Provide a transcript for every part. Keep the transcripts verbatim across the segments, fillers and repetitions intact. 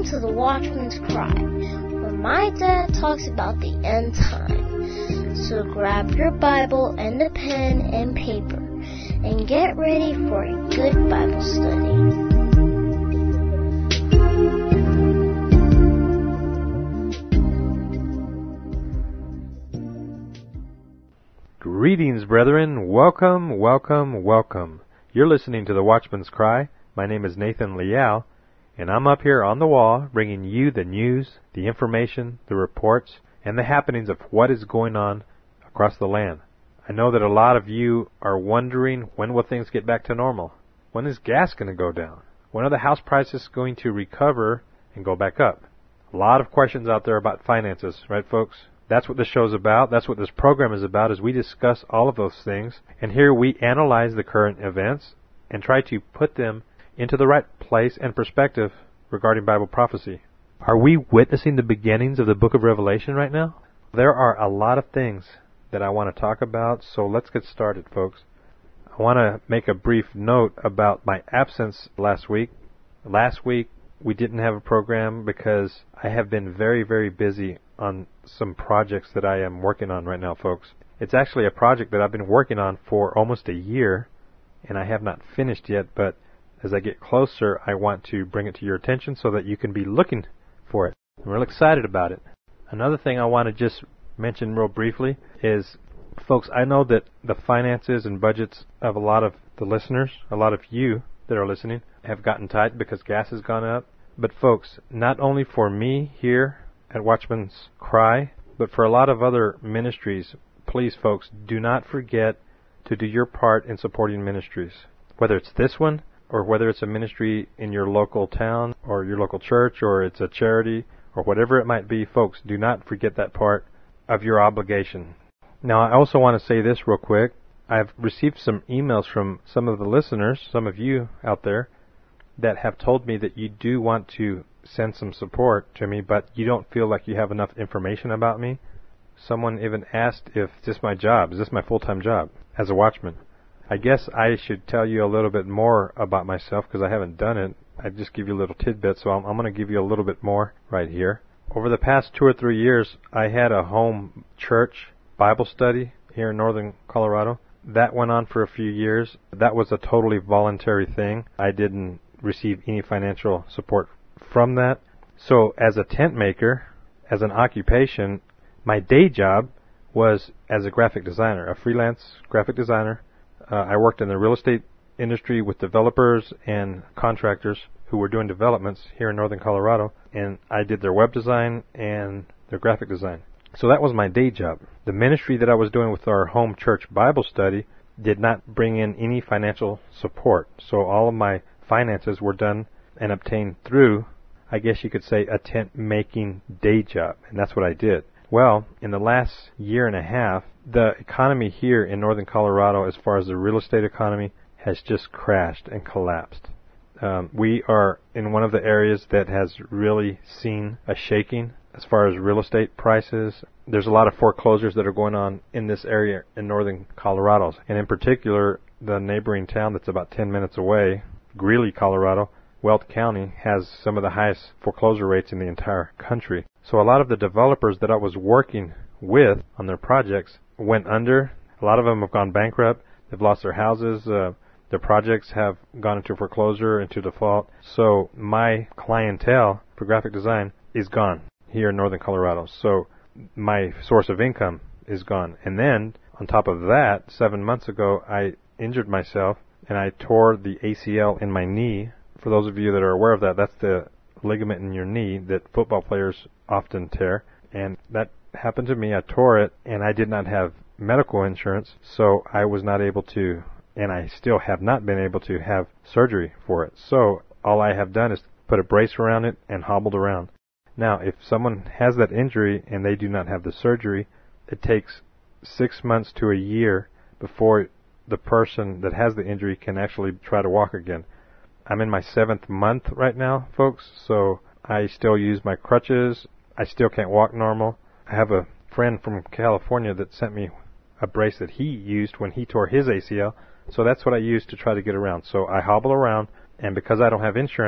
to the Watchman's Cry, where my dad talks about the end time. So grab your Bible and a pen and paper and get ready for a good Bible study. Greetings, brethren. Welcome, welcome, welcome. You're listening to the Watchman's Cry. My name is Nathan Liao, and I'm up here on the wall bringing you the news, the information, the reports, and the happenings of what is going on across the land. I know that a lot of you are wondering, when will things get back to normal? When is gas going to go down? When are the house prices going to recover and go back up? A lot of questions out there about finances, right, folks? That's what this show's about. That's what this program is about, is we discuss all of those things. And here we analyze the current events and try to put them into the right place and perspective regarding Bible prophecy. Are we witnessing the beginnings of the book of Revelation right now? There are a lot of things that I want to talk about, so let's get started, folks. I want to make a brief note about my absence last week. Last week, we didn't have a program because I have been very, very busy on some projects that I am working on right now, folks. It's actually a project that I've been working on for almost a year, and I have not finished yet, but as I get closer, I want to bring it to your attention so that you can be looking for it. I'm real excited about it. Another thing I want to just mention real briefly is, folks, I know that the finances and budgets of a lot of the listeners, a lot of you that are listening, have gotten tight because gas has gone up. But folks, not only for me here at Watchman's Cry, but for a lot of other ministries, please, folks, do not forget to do your part in supporting ministries. Whether it's this one, or whether it's a ministry in your local town, or your local church, or it's a charity, or whatever it might be, folks, do not forget that part of your obligation. Now, I also want to say this real quick. I've received some emails from some of the listeners, some of you out there, that have told me that you do want to send some support to me, but you don't feel like you have enough information about me. Someone even asked if is this my job, is this my full-time job as a watchman? I guess I should tell you a little bit more about myself because I haven't done it. I just give you a little tidbit, so I'm, I'm going to give you a little bit more right here. Over the past two or three years, I had a home church Bible study here in northern Colorado. That went on for a few years. That was a totally voluntary thing. I didn't receive any financial support from that. So as a tent maker, as an occupation, my day job was as a graphic designer, a freelance graphic designer. Uh, I worked in the real estate industry with developers and contractors who were doing developments here in northern Colorado, and I did their web design and their graphic design. So that was my day job. The ministry that I was doing with our home church Bible study did not bring in any financial support. So all of my finances were done and obtained through, I guess you could say, a tent-making day job, and that's what I did. Well, in the last year and a half, the economy here in northern Colorado, as far as the real estate economy, has just crashed and collapsed. Um, we are in one of the areas that has really seen a shaking as far as real estate prices. There's a lot of foreclosures that are going on in this area in northern Colorado, and in particular, the neighboring town that's about ten minutes away, Greeley, Colorado, Weld County, has some of the highest foreclosure rates in the entire country. So a lot of the developers that I was working with on their projects went under. A lot of them have gone bankrupt. They've lost their houses. Uh, their projects have gone into foreclosure, into default. So my clientele for graphic design is gone here in northern Colorado. So my source of income is gone. And then, on top of that, seven months ago, I injured myself and I tore the A C L in my knee. For those of you that are aware of that, that's the ligament in your knee that football players often tear. And that happened to me. I tore it, and I did not have medical insurance, so I was not able to, and I still have not been able to have surgery for it. So all I have done is put a brace around it and hobbled around. Now, if someone has that injury and they do not have the surgery, it takes six months to a year before the person that has the injury can actually try to walk again. I'm in my seventh month right now, folks, so I still use my crutches. I still can't walk normal. I have a friend from California that sent me a brace that he used when he tore his A C L, so that's what I use to try to get around. So I hobble around, and because I don't have insurance,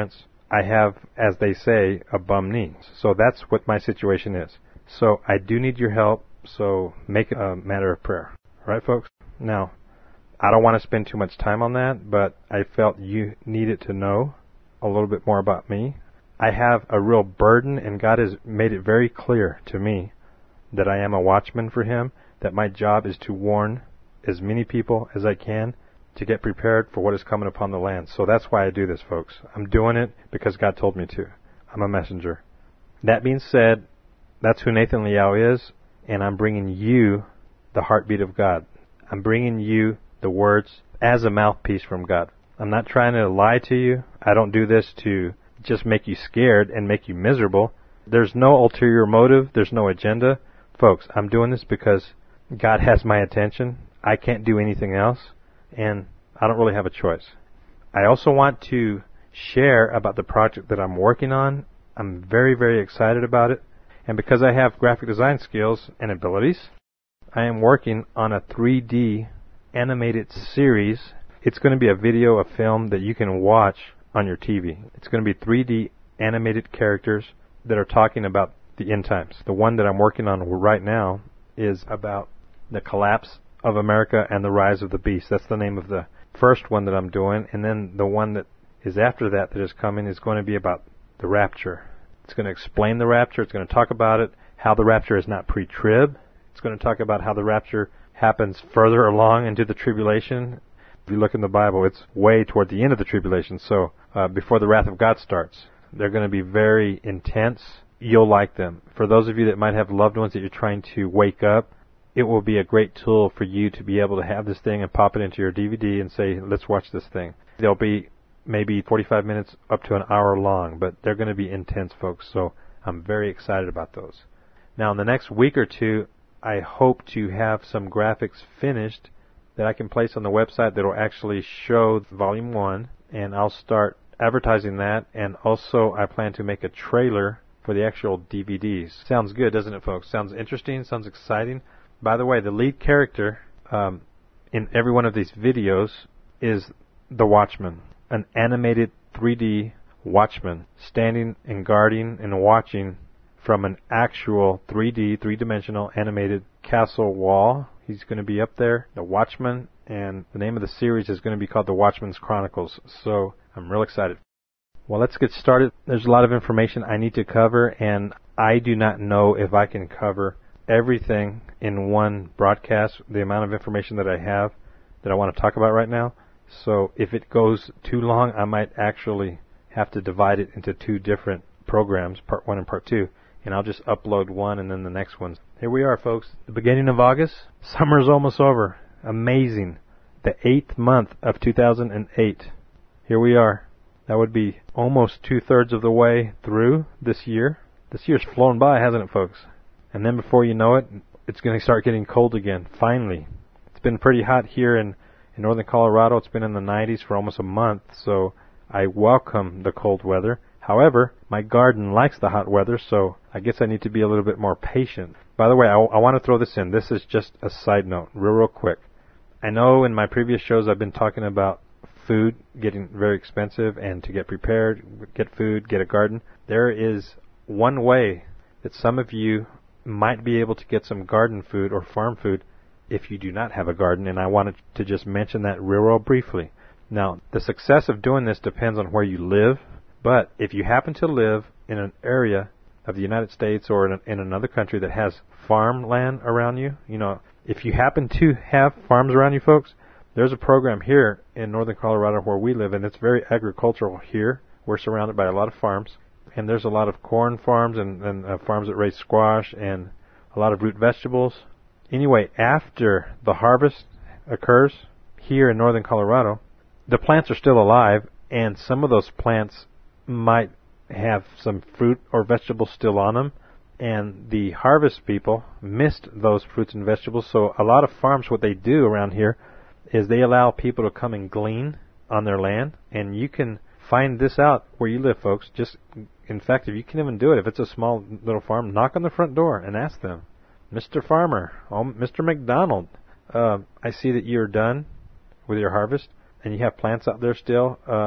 I have, as they say, a bum knee. So that's what my situation is. So I do need your help, so make it a matter of prayer. All right, folks? Now, I don't want to spend too much time on that, but I felt you needed to know a little bit more about me. I have a real burden, and God has made it very clear to me that I am a watchman for Him, that my job is to warn as many people as I can to get prepared for what is coming upon the land. So that's why I do this, folks. I'm doing it because God told me to. I'm a messenger. That being said, that's who Nathan Liao is, and I'm bringing you the heartbeat of God. I'm bringing you the words as a mouthpiece from God. I'm not trying to lie to you. I don't do this to just make you scared and make you miserable. There's no ulterior motive. There's no agenda. Folks, I'm doing this because God has my attention. I can't do anything else, and I don't really have a choice. I also want to share about the project that I'm working on. I'm very, very excited about it. And because I have graphic design skills and abilities, I am working on a three D animated series. It's going to be a video, a film that you can watch on your T V. It's going to be three D animated characters that are talking about the end times. The one that I'm working on right now is about the collapse of America and the rise of the beast. That's the name of the first one that I'm doing. And then the one that is after that that is coming is going to be about the rapture. It's going to explain the rapture. It's going to talk about it, how the rapture is not pre-trib. It's going to talk about how the rapture happens further along into the tribulation. If you look in the Bible, it's way toward the end of the tribulation, so uh, before the wrath of God starts. They're going to be very intense. You'll like them. For those of you that might have loved ones that you're trying to wake up, it will be a great tool for you to be able to have this thing and pop it into your D V D and say, let's watch this thing. They'll be maybe forty-five minutes up to an hour long, but they're going to be intense, folks, so I'm very excited about those. Now, in the next week or two, I hope to have some graphics finished that I can place on the website that will actually show Volume one, and I'll start advertising that, and also I plan to make a trailer for the actual D V Ds. Sounds good, doesn't it, folks? Sounds interesting, sounds exciting. By the way, the lead character um, in every one of these videos is the Watchman, an animated three D watchman standing and guarding and watching from an actual three D, three-dimensional animated castle wall. He's going to be up there, the Watchman, and the name of the series is going to be called The Watchman's Chronicles. So I'm real excited. Well, let's get started. There's a lot of information I need to cover, and I do not know if I can cover everything in one broadcast, the amount of information that I have that I want to talk about right now. So if it goes too long, I might actually have to divide it into two different programs, part one and part two, and I'll just upload one and then the next one. Here we are, folks, the beginning of August. Summer's almost over. Amazing. The eighth month of two thousand eight. Here we are. That would be almost two-thirds of the way through this year. This year's flown by, hasn't it, folks? And then before you know it, it's going to start getting cold again, finally. It's been pretty hot here in, in northern Colorado. It's been in the nineties for almost a month, so I welcome the cold weather. However, my garden likes the hot weather, so I guess I need to be a little bit more patient. By the way, I, I want to throw this in. This is just a side note, real, real quick. I know in my previous shows I've been talking about food getting very expensive and to get prepared, get food, get a garden. There is one way that some of you might be able to get some garden food or farm food if you do not have a garden, and I wanted to just mention that real, real briefly. Now, the success of doing this depends on where you live, but if you happen to live in an area of the United States or in, a, in another country that has farmland around you, you know, if you happen to have farms around you, folks, there's a program here in northern Colorado where we live, and it's very agricultural here. We're surrounded by a lot of farms, and there's a lot of corn farms and, and uh, farms that raise squash and a lot of root vegetables. Anyway, after the harvest occurs here in northern Colorado, the plants are still alive, and some of those plants might have some fruit or vegetables still on them, and the harvest people missed those fruits and vegetables. So a lot of farms, what they do around here is they allow people to come and glean on their land, and you can find this out where you live, folks. Just, in fact, if you can even do it, if it's a small little farm, knock on the front door and ask them, Mister Farmer, oh, Mister McDonald, uh, I see that you're done with your harvest, and you have plants out there still. Um,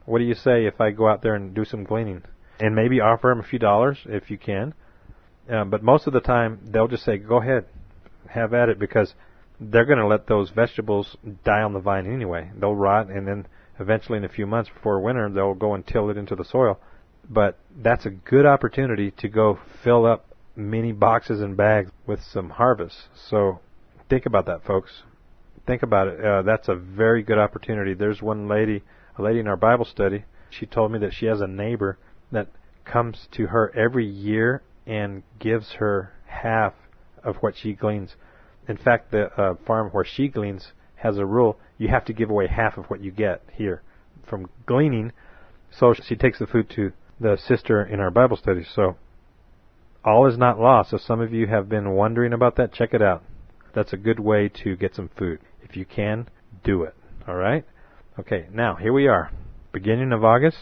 What do you say if I go out there and do some gleaning? And maybe offer them a few dollars if you can. Uh, but most of the time, they'll just say, go ahead, have at it, because they're going to let those vegetables die on the vine anyway. They'll rot, and then eventually in a few months before winter, they'll go and till it into the soil. But that's a good opportunity to go fill up many boxes and bags with some harvest. So think about that, folks. Think about it. Uh, that's a very good opportunity. There's one lady, a lady in our Bible study, she told me that she has a neighbor that comes to her every year and gives her half of what she gleans. In fact, the uh, farm where she gleans has a rule. You have to give away half of what you get here from gleaning. So she takes the food to the sister in our Bible study. So all is not lost. So some of you have been wondering about that. Check it out. That's a good way to get some food. If you can, do it. All right? Okay, now here we are. Beginning of August,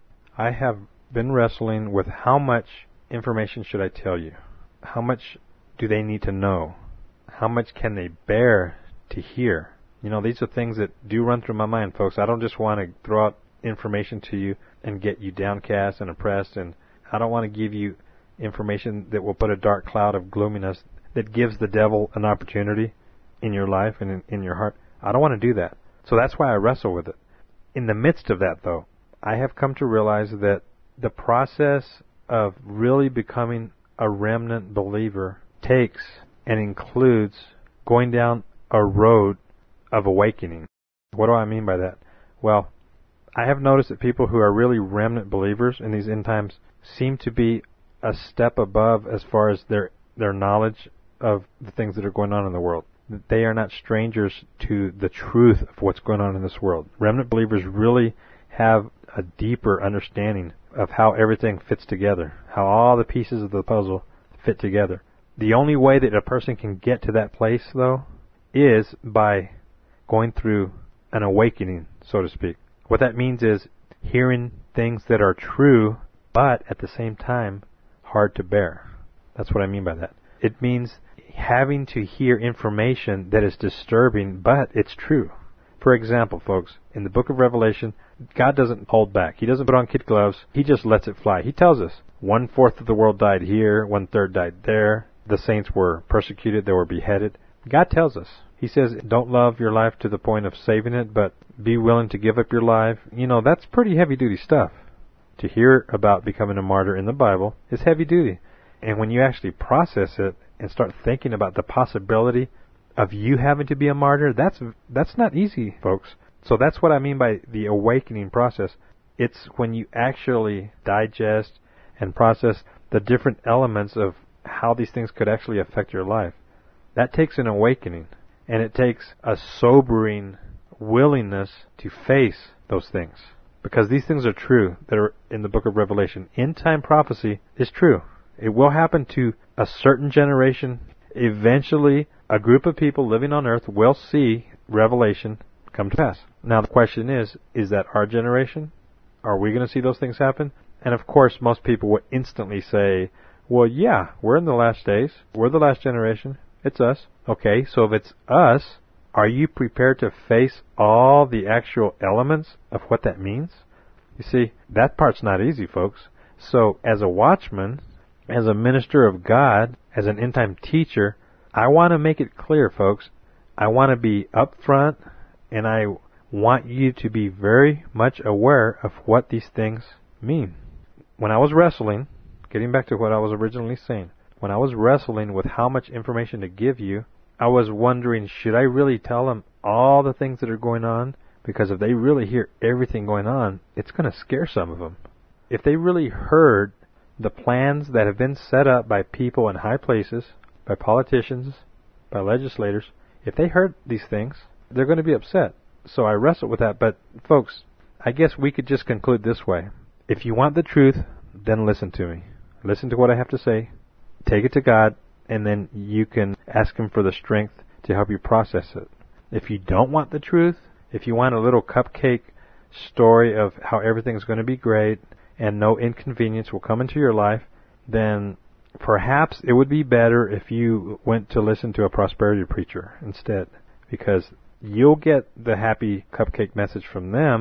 I have been wrestling with how much information should I tell you? How much do they need to know? How much can they bear to hear? You know, these are things that do run through my mind, folks. I don't just want to throw out information to you and get you downcast and oppressed, and I don't want to give you information that will put a dark cloud of gloominess that gives the devil an opportunity in your life and in, in your heart. I don't want to do that. So that's why I wrestle with it. In the midst of that, though, I have come to realize that the process of really becoming a remnant believer takes and includes going down a road of awakening. What do I mean by that? Well, I have noticed that people who are really remnant believers in these end times seem to be a step above as far as their their knowledge of the things that are going on in the world. They are not strangers to the truth of what's going on in this world. Remnant believers really have a deeper understanding of how everything fits together, how all the pieces of the puzzle fit together. The only way that a person can get to that place, though, is by going through an awakening, so to speak. What that means is hearing things that are true, but at the same time, hard to bear. That's what I mean by that. It means having to hear information that is disturbing, but it's true. For example, folks, in the book of Revelation, God doesn't hold back. He doesn't put on kid gloves. He just lets it fly. He tells us one-fourth of the world died here, one-third died there. The saints were persecuted. They were beheaded. God tells us. He says, don't love your life to the point of saving it, but be willing to give up your life. You know, that's pretty heavy-duty stuff. To hear about becoming a martyr in the Bible is heavy-duty. And when you actually process it and start thinking about the possibility of you having to be a martyr, that's that's not easy, folks. So that's what I mean by the awakening process. It's when you actually digest and process the different elements of how these things could actually affect your life. That takes an awakening, and it takes a sobering willingness to face those things. Because these things are true that are in the book of Revelation. End-time prophecy is true. It will happen to a certain generation. Eventually, a group of people living on earth will see Revelation come to pass. Now, the question is, is that our generation? Are we going to see those things happen? And of course, most people would instantly say, well, yeah, we're in the last days. We're the last generation. It's us. Okay, so if it's us, are you prepared to face all the actual elements of what that means? You see, that part's not easy, folks. So as a watchman, as a minister of God, as an end-time teacher, I want to make it clear, folks. I want to be upfront, and I want you to be very much aware of what these things mean. When I was wrestling, getting back to what I was originally saying, when I was wrestling with how much information to give you, I was wondering, should I really tell them all the things that are going on? Because if they really hear everything going on, it's going to scare some of them. If they really heard the plans that have been set up by people in high places, by politicians, by legislators, if they heard these things, they're going to be upset. So I wrestled with that. But folks, I guess we could just conclude this way. If you want the truth, then listen to me. Listen to what I have to say. Take it to God, and then you can ask Him for the strength to help you process it. If you don't want the truth, if you want a little cupcake story of how everything's going to be great and no inconvenience will come into your life, then perhaps it would be better if you went to listen to a prosperity preacher instead, because you'll get the happy cupcake message from them,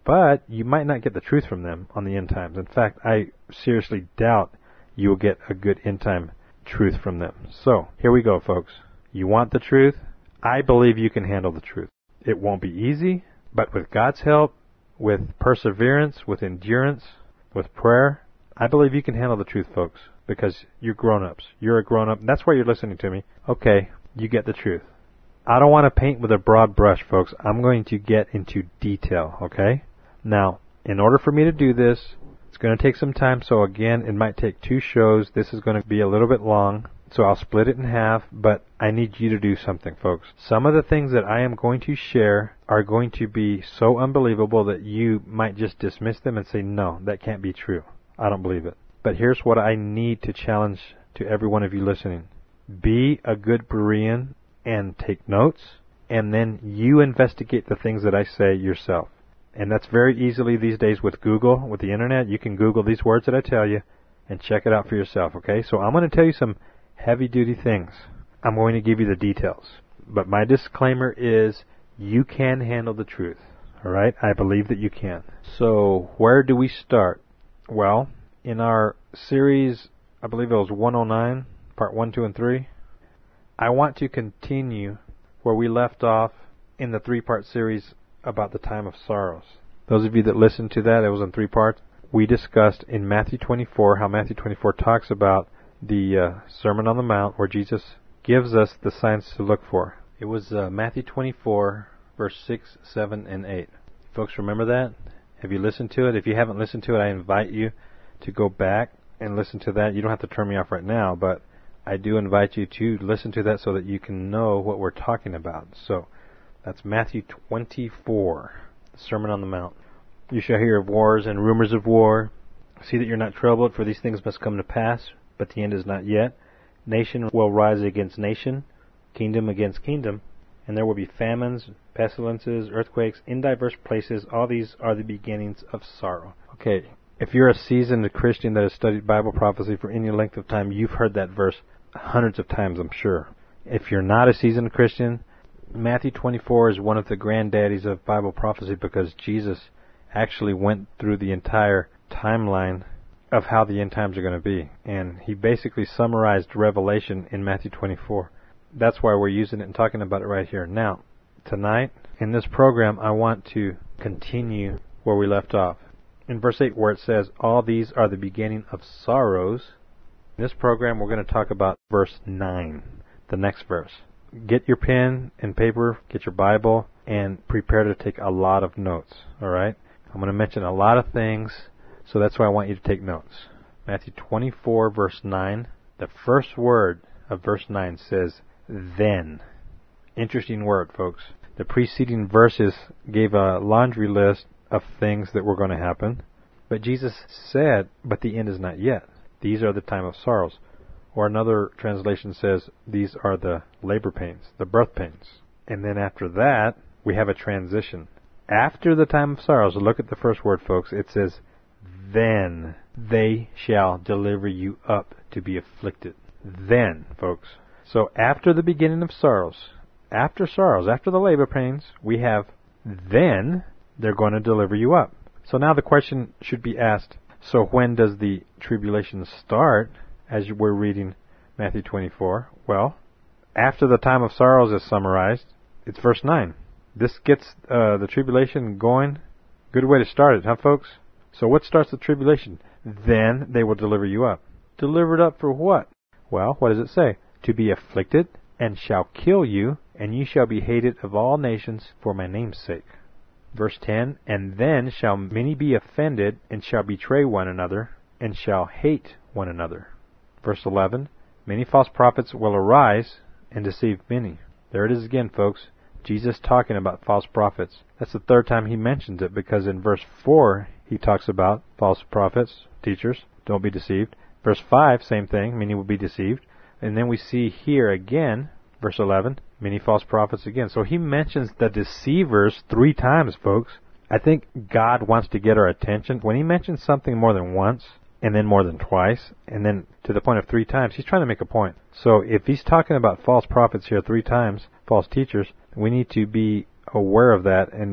but you might not get the truth from them on the end times. In fact, I seriously doubt you will get a good end time truth from them. So, here we go, folks. You want the truth? I believe you can handle the truth. It won't be easy, but with God's help, with perseverance, with endurance, with prayer, I believe you can handle the truth, folks, because you're grown-ups. You're a grown-up. That's why you're listening to me. Okay, you get the truth. I don't want to paint with a broad brush, folks. I'm going to get into detail, okay? Now, in order for me to do this, it's going to take some time, so again, it might take two shows. This is going to be a little bit long, so I'll split it in half, but I need you to do something, folks. Some of the things that I am going to share are going to be so unbelievable that you might just dismiss them and say, no, that can't be true. I don't believe it. But here's what I need to challenge to every one of you listening. Be a good Berean and take notes, and then you investigate the things that I say yourself. And that's very easily these days with Google, with the internet. You can Google these words that I tell you and check it out for yourself, okay? So I'm going to tell you some heavy-duty things. I'm going to give you the details. But my disclaimer is you can handle the truth, all right? I believe that you can. So where do we start? Well, in our series, I believe it was one oh nine, part one, two, and three, I want to continue where we left off in the three-part series about the time of sorrows. Those of you that listened to that, it was in three parts. We discussed in Matthew twenty-four how Matthew twenty-four talks about the uh, Sermon on the Mount, where Jesus gives us the signs to look for. It was uh, Matthew twenty-four, verse six, seven, and eight. Folks, remember that? Have you listened to it? If you haven't listened to it, I invite you to go back and listen to that. You don't have to turn me off right now, but I do invite you to listen to that so that you can know what we're talking about. So, that's Matthew twenty-four, the Sermon on the Mount. You shall hear of wars and rumors of war. See that you're not troubled, for these things must come to pass, but the end is not yet. Nation will rise against nation, kingdom against kingdom, and there will be famines, pestilences, earthquakes in diverse places. All these are the beginnings of sorrow. Okay, if you're a seasoned Christian that has studied Bible prophecy for any length of time, you've heard that verse hundreds of times, I'm sure. If you're not a seasoned Christian, Matthew twenty-four is one of the granddaddies of Bible prophecy because Jesus actually went through the entire timeline of how the end times are going to be. And he basically summarized Revelation in Matthew twenty-four. That's why we're using it and talking about it right here. Now, tonight, in this program, I want to continue where we left off. In verse eight, where it says, all these are the beginning of sorrows. In this program, we're going to talk about verse nine, the next verse. Get your pen and paper, get your Bible, and prepare to take a lot of notes, all right? I'm going to mention a lot of things, so that's why I want you to take notes. Matthew twenty-four, verse nine, the first word of verse nine says, then. Interesting word, folks. The preceding verses gave a laundry list of things that were going to happen, but Jesus said, but the end is not yet. These are the time of sorrows. Or another translation says, these are the labor pains, the birth pains. And then after that, we have a transition. After the time of sorrows, look at the first word, folks. It says, then they shall deliver you up to be afflicted. Then, folks. So after the beginning of sorrows, after sorrows, after the labor pains, we have, then they're going to deliver you up. So now the question should be asked, so when does the tribulation start? As we're reading Matthew twenty-four, well, after the time of sorrows is summarized, it's verse nine. This gets uh, the tribulation going. Good way to start it, huh, folks? So what starts the tribulation? Then they will deliver you up. Delivered up for what? Well, what does it say? To be afflicted, and shall kill you, and ye shall be hated of all nations for my name's sake. Verse ten, and then shall many be offended, and shall betray one another, and shall hate one another. Verse eleven, many false prophets will arise and deceive many. There it is again, folks. Jesus talking about false prophets. That's the third time he mentions it, because in verse four he talks about false prophets, teachers, don't be deceived. Verse five, same thing, many will be deceived. And then we see here again, verse eleven, many false prophets again. So he mentions the deceivers three times, folks. I think God wants to get our attention. When he mentions something more than once, and then more than twice, and then to the point of three times, he's trying to make a point. So if he's talking about false prophets here three times, false teachers, we need to be aware of that and make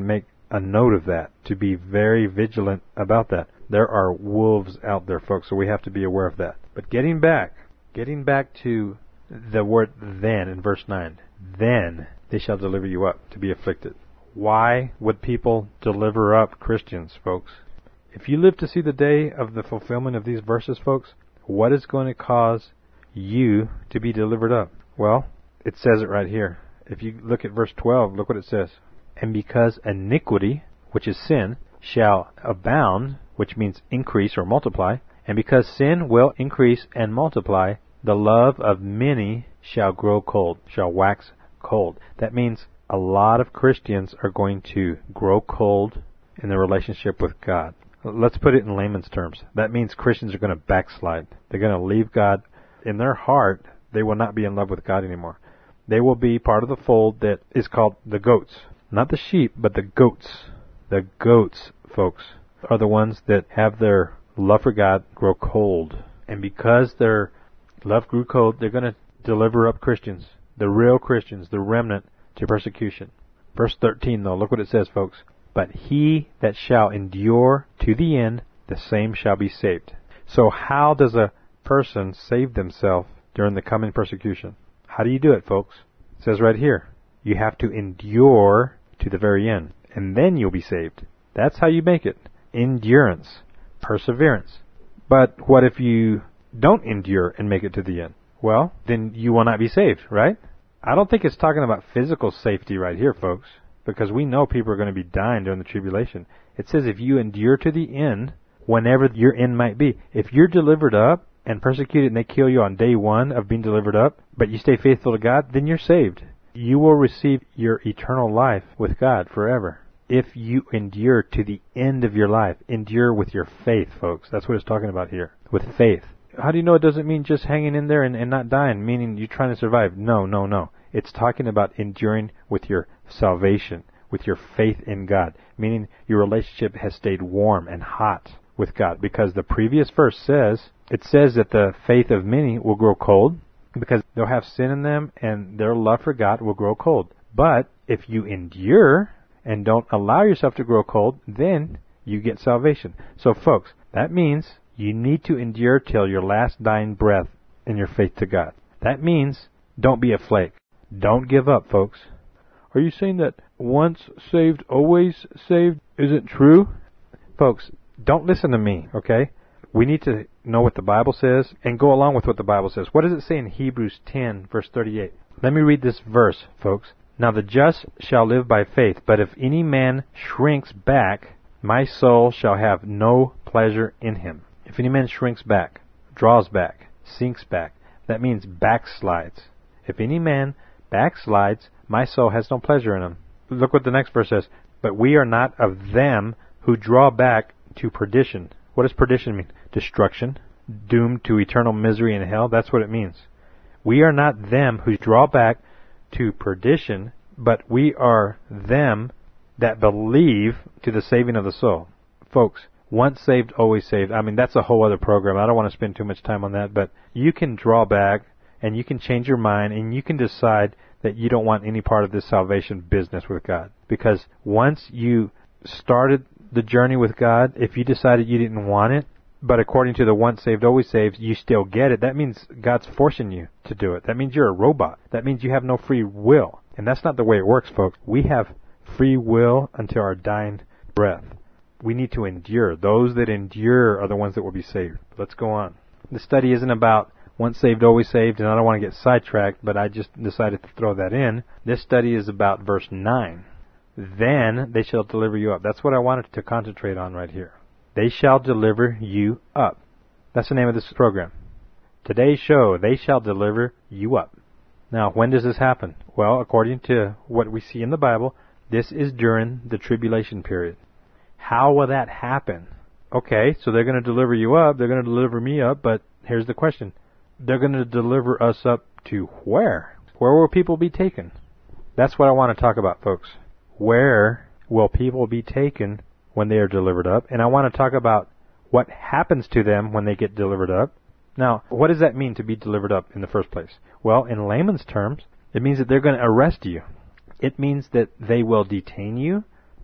a note of that, to be very vigilant about that. There are wolves out there, folks, so we have to be aware of that. But getting back, getting back to the word then in verse nine. Then they shall deliver you up to be afflicted. Why would people deliver up Christians, folks? If you live to see the day of the fulfillment of these verses, folks, what is going to cause you to be delivered up? Well, it says it right here. If you look at verse twelve, look what it says. And because iniquity, which is sin, shall abound, which means increase or multiply, and because sin will increase and multiply, the love of many shall grow cold, shall wax cold. That means a lot of Christians are going to grow cold in their relationship with God. Let's put it in layman's terms. That means Christians are going to backslide. They're going to leave God. In their heart, they will not be in love with God anymore. They will be part of the fold that is called the goats. Not the sheep, but the goats. The goats, folks, are the ones that have their love for God grow cold. And because their love grew cold, they're going to deliver up Christians, the real Christians, the remnant, to persecution. Verse thirteen, though, look what it says, folks. But he that shall endure to the end, the same shall be saved. So how does a person save themselves during the coming persecution? How do you do it, folks? It says right here, you have to endure to the very end, and then you'll be saved. That's how you make it. Endurance. Perseverance. But what if you don't endure and make it to the end? Well, then you will not be saved, right? I don't think it's talking about physical safety right here, folks, because we know people are going to be dying during the tribulation. It says if you endure to the end, whenever your end might be. If you're delivered up and persecuted and they kill you on day one of being delivered up, but you stay faithful to God, then you're saved. You will receive your eternal life with God forever. If you endure to the end of your life, endure with your faith, folks. That's what it's talking about here, with faith. How do you know it doesn't mean just hanging in there and, and not dying, meaning you're trying to survive? No, no, no. It's talking about enduring with your salvation, with your faith in God, meaning your relationship has stayed warm and hot with God. Because the previous verse says, it says that the faith of many will grow cold because they'll have sin in them and their love for God will grow cold. But if you endure and don't allow yourself to grow cold, then you get salvation. So folks, that means you need to endure till your last dying breath in your faith to God. That means don't be a flake. Don't give up, folks. Are you saying that once saved, always saved isn't true? Folks, don't listen to me, okay? We need to know what the Bible says and go along with what the Bible says. What does it say in Hebrews ten, verse thirty-eight? Let me read this verse, folks. Now the just shall live by faith, but if any man shrinks back, my soul shall have no pleasure in him. If any man shrinks back, draws back, sinks back, that means backslides. If any man backslides, my soul has no pleasure in him. Look what the next verse says. But we are not of them who draw back to perdition. What does perdition mean? Destruction, doomed to eternal misery in hell. That's what it means. We are not them who draw back to perdition, but we are them that believe to the saving of the soul. Folks, once saved, always saved. I mean, that's a whole other program. I don't want to spend too much time on that, but you can draw back and you can change your mind and you can decide that you don't want any part of this salvation business with God. Because once you started the journey with God, if you decided you didn't want it, but according to the once saved, always saved, you still get it, that means God's forcing you to do it. That means you're a robot. That means you have no free will. And that's not the way it works, folks. We have free will until our dying breath. We need to endure. Those that endure are the ones that will be saved. Let's go on. The study isn't about once saved, always saved, and I don't want to get sidetracked, but I just decided to throw that in. This study is about verse nine. Then they shall deliver you up. That's what I wanted to concentrate on right here. They shall deliver you up. That's the name of this program. Today's show, they shall deliver you up. Now, when does this happen? Well, according to what we see in the Bible, this is during the tribulation period. How will that happen? Okay, so they're going to deliver you up, they're going to deliver me up, but here's the question. They're going to deliver us up to where? Where will people be taken? That's what I want to talk about, folks. Where will people be taken when they are delivered up? And I want to talk about what happens to them when they get delivered up. Now, what does that mean to be delivered up in the first place? Well, in layman's terms, it means that they're going to arrest you. It means that they will detain you,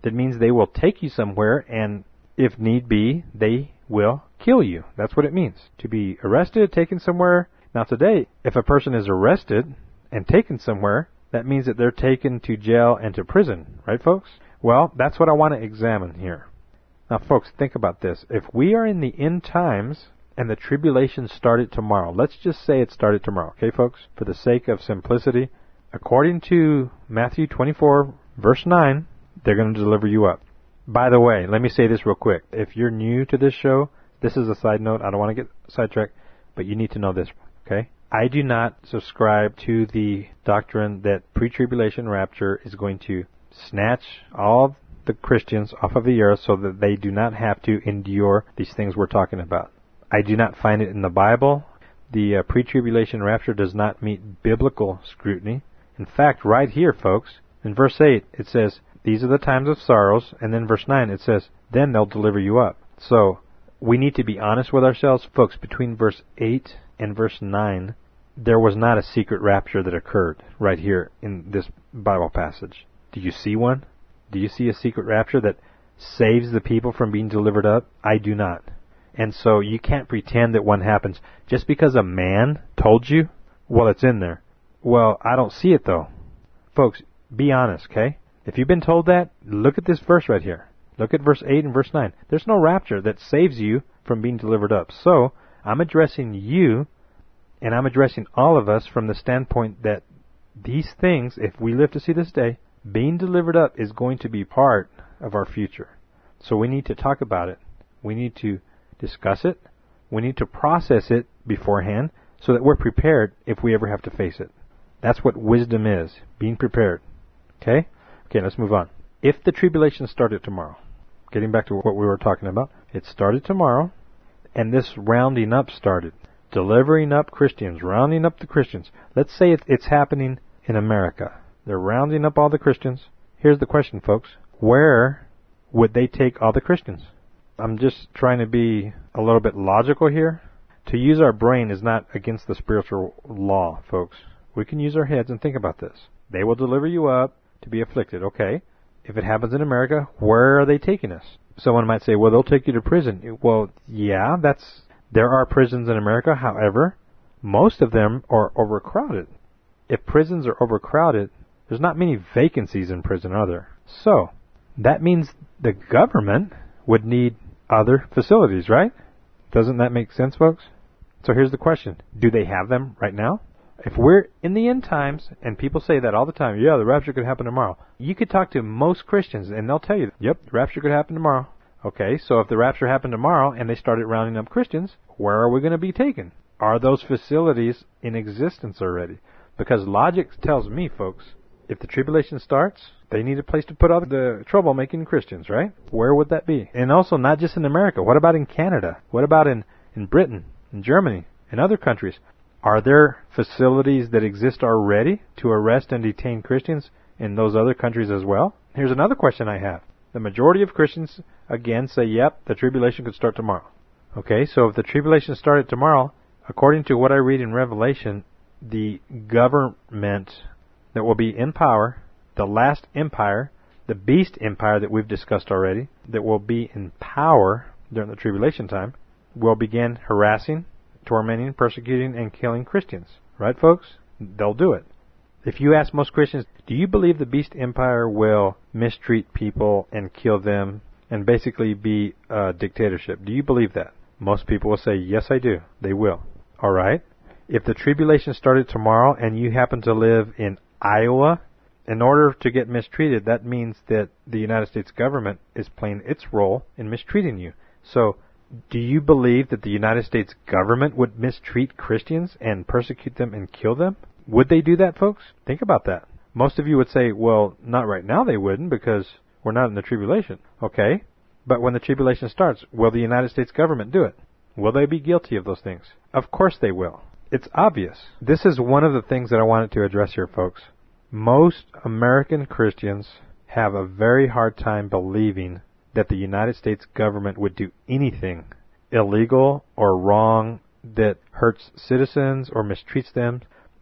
That means they will take you somewhere, and if need be, they will kill you. That's what it means. To be arrested, taken somewhere. Now today, if a person is arrested and taken somewhere, that means that they're taken to jail and to prison. Right, folks? Well, that's what I want to examine here. Now, folks, think about this. If we are in the end times and the tribulation started tomorrow, let's just say it started tomorrow, okay, folks? For the sake of simplicity, according to Matthew twenty-four, verse nine, they're going to deliver you up. By the way, let me say this real quick. If you're new to this show, this is a side note. I don't want to get sidetracked, but you need to know this, okay? I do not subscribe to the doctrine that pre-tribulation rapture is going to snatch all the Christians off of the earth so that they do not have to endure these things we're talking about. I do not find it in the Bible. The uh, pre-tribulation rapture does not meet biblical scrutiny. In fact, right here, folks, in verse eight, it says, these are the times of sorrows, and then verse nine, it says, then they'll deliver you up. So, we need to be honest with ourselves. Folks, between verse eight and verse nine, there was not a secret rapture that occurred right here in this Bible passage. Do you see one? Do you see a secret rapture that saves the people from being delivered up? I do not. And so you can't pretend that one happens. Just because a man told you, well, it's in there. Well, I don't see it, though. Folks, be honest, okay? If you've been told that, look at this verse right here. Look at verse eight and verse nine. There's no rapture that saves you from being delivered up. So, I'm addressing you, and I'm addressing all of us from the standpoint that these things, if we live to see this day, being delivered up is going to be part of our future. So we need to talk about it. We need to discuss it. We need to process it beforehand so that we're prepared if we ever have to face it. That's what wisdom is, being prepared. Okay? Okay, let's move on. If the tribulation started tomorrow, getting back to what we were talking about, it started tomorrow, and this rounding up started. Delivering up Christians, rounding up the Christians. Let's say it, it's happening in America. They're rounding up all the Christians. Here's the question, folks. Where would they take all the Christians? I'm just trying to be a little bit logical here. To use our brain is not against the spiritual law, folks. We can use our heads and think about this. They will deliver you up to be afflicted. Okay. If it happens in America, where are they taking us? Someone might say, well, they'll take you to prison. Well, yeah, that's there are prisons in America. However, most of them are overcrowded. If prisons are overcrowded, there's not many vacancies in prison, are there? So, that means the government would need other facilities, right? Doesn't that make sense, folks? So here's the question. Do they have them right now? If we're in the end times, and people say that all the time, yeah, the rapture could happen tomorrow. You could talk to most Christians, and they'll tell you, yep, the rapture could happen tomorrow. Okay, so if the rapture happened tomorrow, and they started rounding up Christians, where are we going to be taken? Are those facilities in existence already? Because logic tells me, folks, if the tribulation starts, they need a place to put all the troublemaking Christians, right? Where would that be? And also, not just in America. What about in Canada? What about in, in Britain, in Germany, in other countries? Are there facilities that exist already to arrest and detain Christians in those other countries as well? Here's another question I have. The majority of Christians, again, say, yep, the tribulation could start tomorrow. Okay, so if the tribulation started tomorrow, according to what I read in Revelation, the government that will be in power, the last empire, the beast empire that we've discussed already, that will be in power during the tribulation time, will begin harassing, tormenting, persecuting, and killing Christians. Right, folks? They'll do it. If you ask most Christians, do you believe the beast empire will mistreat people and kill them and basically be a dictatorship? Do you believe that? Most people will say, yes, I do. They will. All right? If the tribulation started tomorrow and you happen to live in Iowa, in order to get mistreated, that means that the United States government is playing its role in mistreating you. So, do you believe that the United States government would mistreat Christians and persecute them and kill them? Would they do that, folks? Think about that. Most of you would say, well, not right now they wouldn't because we're not in the tribulation. Okay, but when the tribulation starts, will the United States government do it? Will they be guilty of those things? Of course they will. It's obvious. This is one of the things that I wanted to address here, folks. Most American Christians have a very hard time believing that the United States government would do anything illegal or wrong that hurts citizens or mistreats them.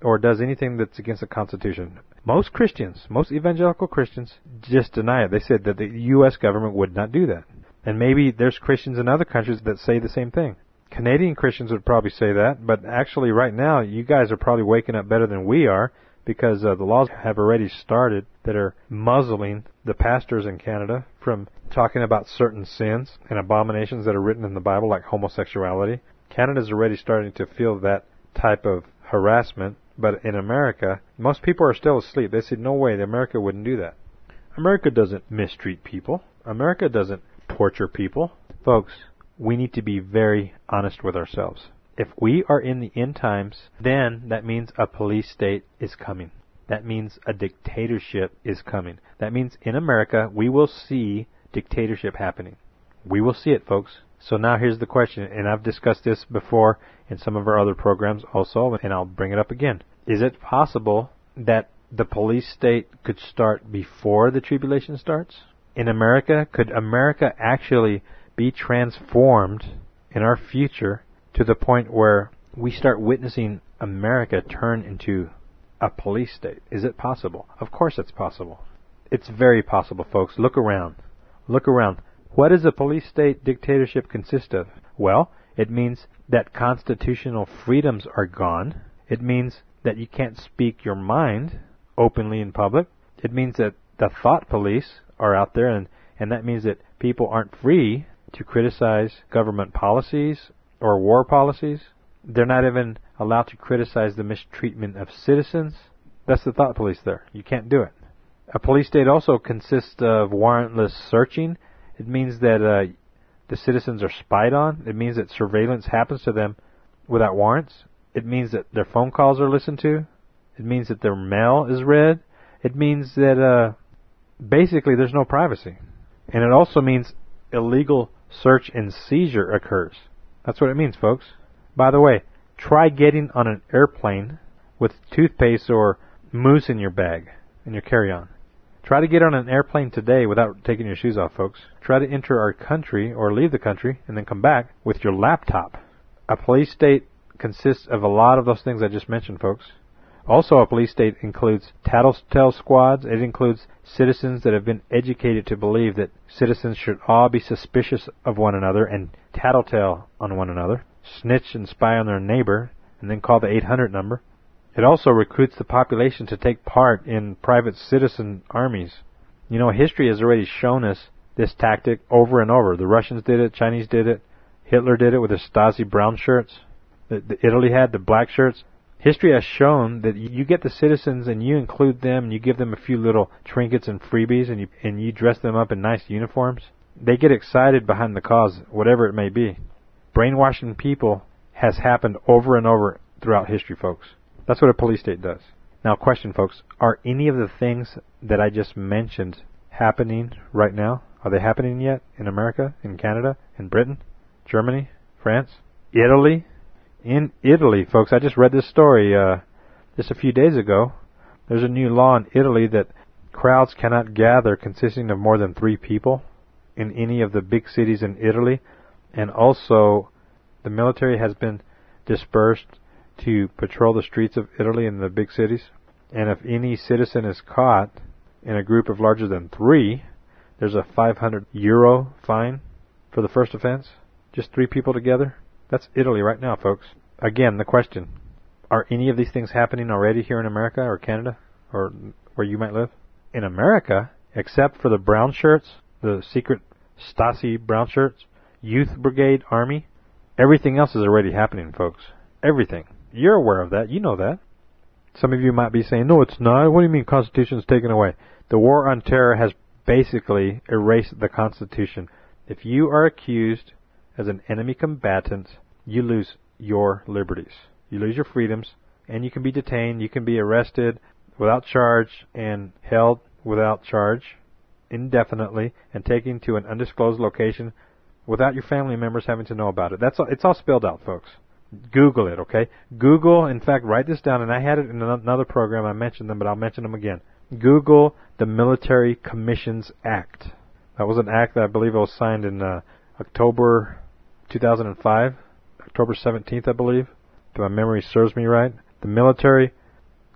or does anything that's against the Constitution. Most Christians, most evangelical Christians, just deny it. They said that the U S government would not do that. And maybe there's Christians in other countries that say the same thing. Canadian Christians would probably say that, but actually right now you guys are probably waking up better than we are, because uh, the laws have already started that are muzzling the pastors in Canada from talking about certain sins and abominations that are written in the Bible, like homosexuality. Canada's already starting to feel that type of harassment, but in America, most people are still asleep. They said, no way, America wouldn't do that. America doesn't mistreat people. America doesn't torture people. Folks, we need to be very honest with ourselves. If we are in the end times, then that means a police state is coming. That means a dictatorship is coming. That means in America, we will see dictatorship happening. We will see it, folks. So now here's the question, and I've discussed this before in some of our other programs also, and I'll bring it up again. Is it possible that the police state could start before the tribulation starts? In America, could America actually be transformed in our future to the point where we start witnessing America turn into a police state? Is it possible? Of course it's possible. It's very possible, folks. Look around. Look around. What does a police state dictatorship consist of? Well, it means that constitutional freedoms are gone. It means that you can't speak your mind openly in public. It means that the thought police are out there, and, and that means that people aren't free to criticize government policies or war policies. They're not even allowed to criticize the mistreatment of citizens. That's the thought police there. You can't do it. A police state also consists of warrantless searching. It means that uh, the citizens are spied on. It means that surveillance happens to them without warrants. It means that their phone calls are listened to. It means that their mail is read. It means that uh, basically there's no privacy. And it also means illegal search and seizure occurs. That's what it means, folks. By the way, try getting on an airplane with toothpaste or mousse in your bag, in your carry-on. Try to get on an airplane today without taking your shoes off, folks. Try to enter our country or leave the country and then come back with your laptop. A police state consists of a lot of those things I just mentioned, folks. Also, a police state includes tattletale squads. It includes citizens that have been educated to believe that citizens should all be suspicious of one another and tattletale on one another, snitch and spy on their neighbor, and then call the eight hundred number. It also recruits the population to take part in private citizen armies. You know, history has already shown us this tactic over and over. The Russians did it, Chinese did it, Hitler did it with the Stasi brown shirts. The, the Italy had the black shirts. History has shown that you get the citizens and you include them and you give them a few little trinkets and freebies and you and you dress them up in nice uniforms. They get excited behind the cause, whatever it may be. Brainwashing people has happened over and over throughout history, folks. That's what a police state does. Now, question, folks, are any of the things that I just mentioned happening right now? Are they happening yet in America, in Canada, in Britain, Germany, France, Italy? In Italy, folks, I just read this story uh, just a few days ago. There's a new law in Italy that crowds cannot gather consisting of more than three people in any of the big cities in Italy. And also, the military has been dispersed to patrol the streets of Italy in the big cities. And if any citizen is caught in a group of larger than three, there's a five hundred euro fine for the first offense. Just three people together. That's Italy right now, folks. Again, the question, are any of these things happening already here in America or Canada or where you might live? In America, except for the brown shirts, the secret Stasi brown shirts, Youth Brigade Army, everything else is already happening, folks. Everything. You're aware of that. You know that. Some of you might be saying, no, it's not. What do you mean Constitution is taken away? The war on terror has basically erased the Constitution. If you are accused as an enemy combatant, you lose your liberties. You lose your freedoms, and you can be detained, you can be arrested without charge and held without charge indefinitely and taken to an undisclosed location without your family members having to know about it. That's all, it's all spelled out, folks. Google it, okay? Google, in fact, write this down, and I had it in another program. I mentioned them, but I'll mention them again. Google the Military Commissions Act. That was an act that I believe it was signed in uh, October two thousand five. October seventeenth, I believe, if my memory serves me right. The Military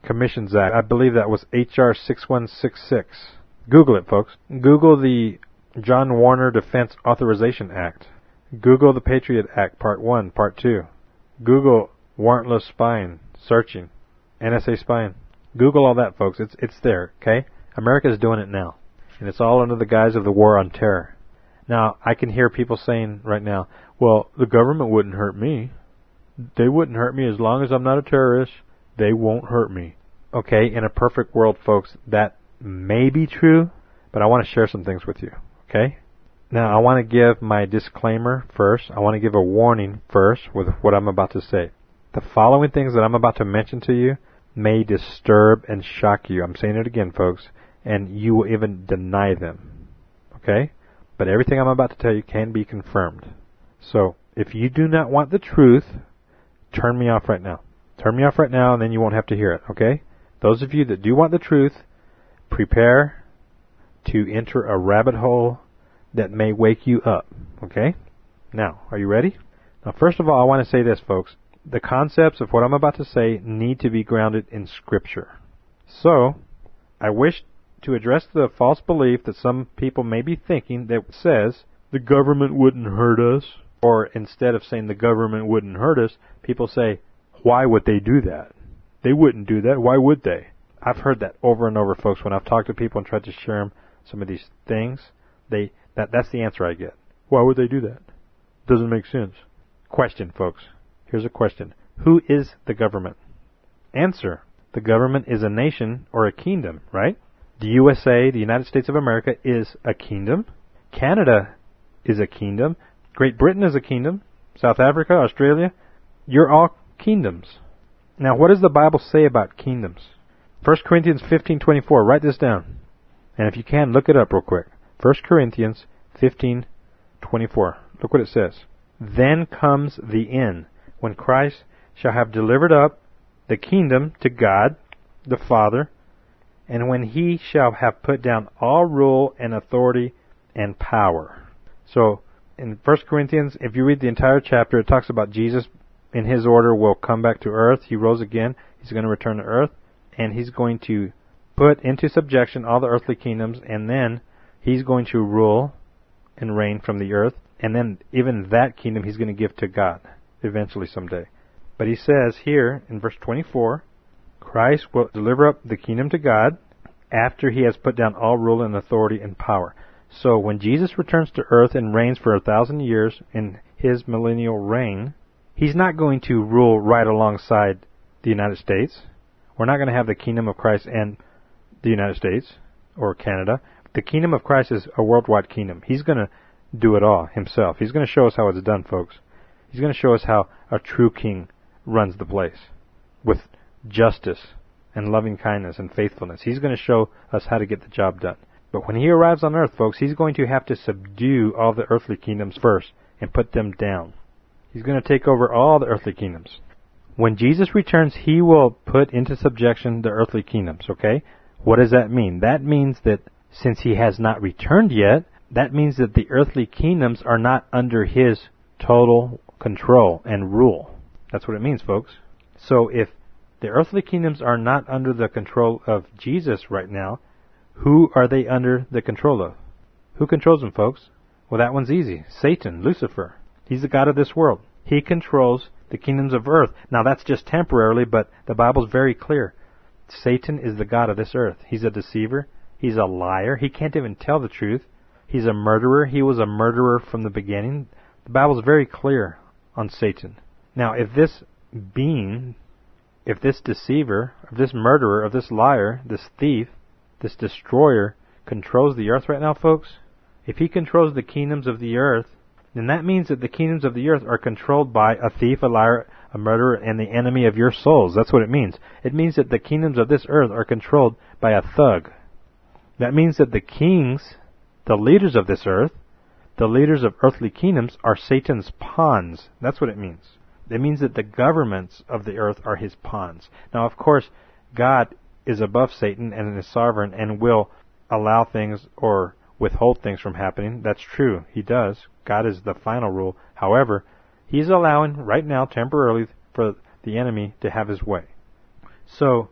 Commissions Act. I believe that was H R sixty-one sixty-six. Google it, folks. Google the John Warner Defense Authorization Act. Google the Patriot Act, Part one, Part two. Google warrantless spying, searching, N S A spying. Google all that, folks. It's it's there, okay? America's doing it now. And it's all under the guise of the war on terror. Now, I can hear people saying right now, well, the government wouldn't hurt me. They wouldn't hurt me as long as I'm not a terrorist. They won't hurt me. Okay, in a perfect world, folks, that may be true, but I want to share some things with you, okay? Now, I want to give my disclaimer first. I want to give a warning first with what I'm about to say. The following things that I'm about to mention to you may disturb and shock you. I'm saying it again, folks, and you will even deny them, okay? But everything I'm about to tell you can be confirmed. So, if you do not want the truth, turn me off right now. Turn me off right now, and then you won't have to hear it, okay? Those of you that do want the truth, prepare to enter a rabbit hole that may wake you up, okay? Now, are you ready? Now, first of all, I want to say this, folks. The concepts of what I'm about to say need to be grounded in Scripture. So, I wish to address the false belief that some people may be thinking that says, the government wouldn't hurt us. Or instead of saying the government wouldn't hurt us, people say, why would they do that? They wouldn't do that. Why would they? I've heard that over and over, folks. When I've talked to people and tried to share them some of these things, they that that's the answer I get. Why would they do that? Doesn't make sense. Question, folks. Here's a question. Who is the government? Answer. The government is a nation or a kingdom, right? The U S A, the United States of America, is a kingdom. Canada is a kingdom. Great Britain is a kingdom. South Africa, Australia, you're all kingdoms. Now, what does the Bible say about kingdoms? First Corinthians fifteen twenty-four. Write this down. And if you can, look it up real quick. First Corinthians fifteen twenty-four. Look what it says. Then comes the end, when Christ shall have delivered up the kingdom to God the Father, and when he shall have put down all rule and authority and power. So, in First Corinthians, if you read the entire chapter, it talks about Jesus in his order will come back to earth. He rose again. He's going to return to earth. And he's going to put into subjection all the earthly kingdoms. And then he's going to rule and reign from the earth. And then even that kingdom he's going to give to God eventually someday. But he says here in verse twenty-four, Christ will deliver up the kingdom to God after he has put down all rule and authority and power. So when Jesus returns to earth and reigns for a thousand years in his millennial reign, he's not going to rule right alongside the United States. We're not going to have the kingdom of Christ and the United States or Canada. The kingdom of Christ is a worldwide kingdom. He's going to do it all himself. He's going to show us how it's done, folks. He's going to show us how a true king runs the place with justice and loving kindness and faithfulness. He's going to show us how to get the job done. But when he arrives on earth, folks, he's going to have to subdue all the earthly kingdoms first and put them down. He's going to take over all the earthly kingdoms. When Jesus returns, he will put into subjection the earthly kingdoms, okay? What does that mean? That means that since he has not returned yet, that means that the earthly kingdoms are not under his total control and rule. That's what it means, folks. So if the earthly kingdoms are not under the control of Jesus right now, who are they under the control of? Who controls them, folks? Well, that one's easy. Satan, Lucifer. He's the god of this world. He controls the kingdoms of earth. Now, that's just temporarily, but the Bible's very clear. Satan is the god of this earth. He's a deceiver. He's a liar. He can't even tell the truth. He's a murderer. He was a murderer from the beginning. The Bible's very clear on Satan. Now, if this being, if this deceiver, if this murderer, if this liar, this thief, this destroyer controls the earth right now, folks, if he controls the kingdoms of the earth, then that means that the kingdoms of the earth are controlled by a thief, a liar, a murderer, and the enemy of your souls. That's what it means. It means that the kingdoms of this earth are controlled by a thug. That means that the kings, the leaders of this earth, the leaders of earthly kingdoms, are Satan's pawns. That's what it means. It means that the governments of the earth are his pawns. Now, of course, God is above Satan and is sovereign and will allow things or withhold things from happening. That's true. He does. God is the final rule. However, he's allowing right now temporarily for the enemy to have his way. So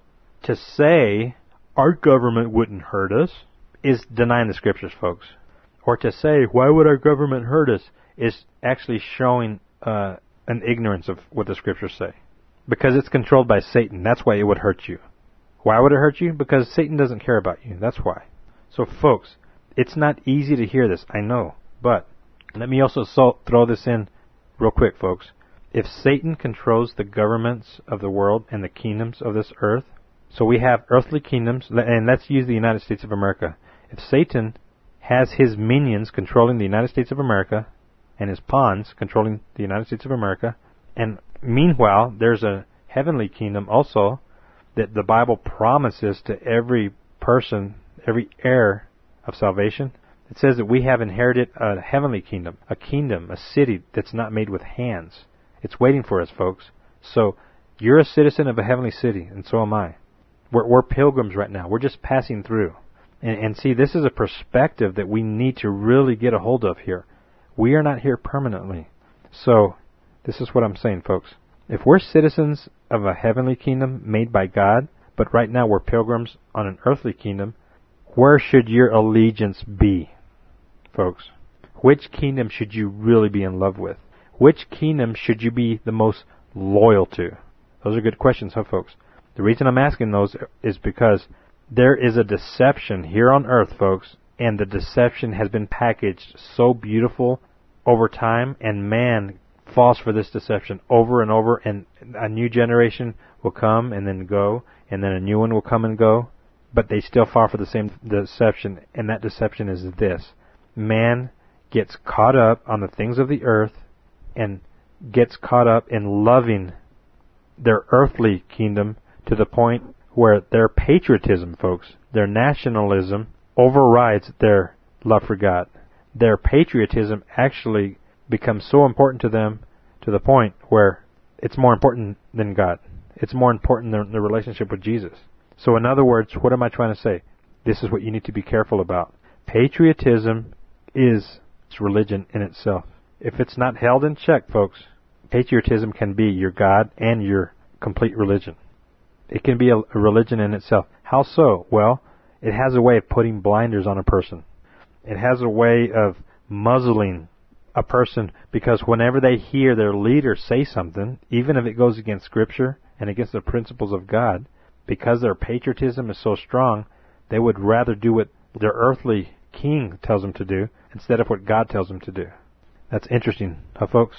to say our government wouldn't hurt us is denying the scriptures, folks. Or to say, why would our government hurt us, is actually showing uh, an ignorance of what the scriptures say. Because it's controlled by Satan. That's why it would hurt you. Why would it hurt you? Because Satan doesn't care about you. That's why. So, folks, it's not easy to hear this, I know. But let me also so throw this in real quick, folks. If Satan controls the governments of the world and the kingdoms of this earth, so we have earthly kingdoms, and let's use the United States of America. If Satan has his minions controlling the United States of America and his pawns controlling the United States of America, and meanwhile there's a heavenly kingdom also that the Bible promises to every person, every heir of salvation. It says that we have inherited a heavenly kingdom, a kingdom, a city that's not made with hands. It's waiting for us, folks. So you're a citizen of a heavenly city, and so am I. We're, we're pilgrims right now. We're just passing through. And, and see, this is a perspective that we need to really get a hold of here. We are not here permanently. So this is what I'm saying, folks. If we're citizens of a heavenly kingdom made by God, but right now we're pilgrims on an earthly kingdom, where should your allegiance be, folks? Which kingdom should you really be in love with? Which kingdom should you be the most loyal to? Those are good questions, huh, folks? The reason I'm asking those is because there is a deception here on earth, folks, and the deception has been packaged so beautiful over time, and man falls for this deception over and over, and a new generation will come and then go, and then a new one will come and go, but they still fall for the same deception, and that deception is this. Man gets caught up on the things of the earth and gets caught up in loving their earthly kingdom to the point where their patriotism, folks, their nationalism overrides their love for God. Their patriotism actually becomes so important to them to the point where it's more important than God. It's more important than the relationship with Jesus. So in other words, what am I trying to say? This is what you need to be careful about. Patriotism is religion in itself. If it's not held in check, folks, patriotism can be your God and your complete religion. It can be a, a religion in itself. How so? Well, it has a way of putting blinders on a person. It has a way of muzzling a person, because whenever they hear their leader say something, even if it goes against Scripture and against the principles of God, because their patriotism is so strong, they would rather do what their earthly king tells them to do instead of what God tells them to do. That's interesting, huh, folks?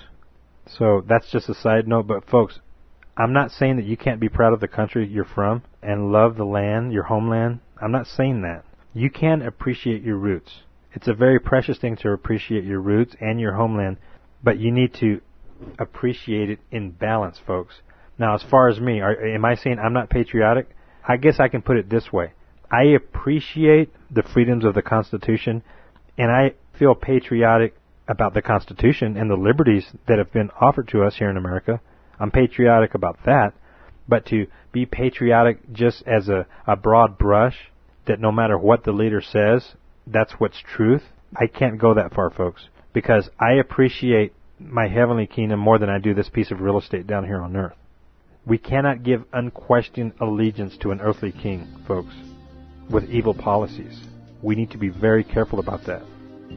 So that's just a side note, but folks, I'm not saying that you can't be proud of the country you're from and love the land, your homeland. I'm not saying that. You can appreciate your roots. It's a very precious thing to appreciate your roots and your homeland, but you need to appreciate it in balance, folks. Now, as far as me, are, am I saying I'm not patriotic? I guess I can put it this way. I appreciate the freedoms of the Constitution, and I feel patriotic about the Constitution and the liberties that have been offered to us here in America. I'm patriotic about that. But to be patriotic just as a, a broad brush, that no matter what the leader says, that's what's truth, I can't go that far, folks, because I appreciate my heavenly kingdom more than I do this piece of real estate down here on earth. We cannot give unquestioned allegiance to an earthly king, folks, with evil policies. We need to be very careful about that.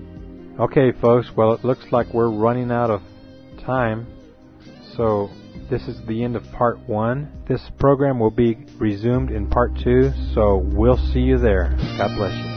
Okay, folks, well, it looks like we're running out of time, so this is the end of part one. This program will be resumed in part two, so we'll see you there. God bless you.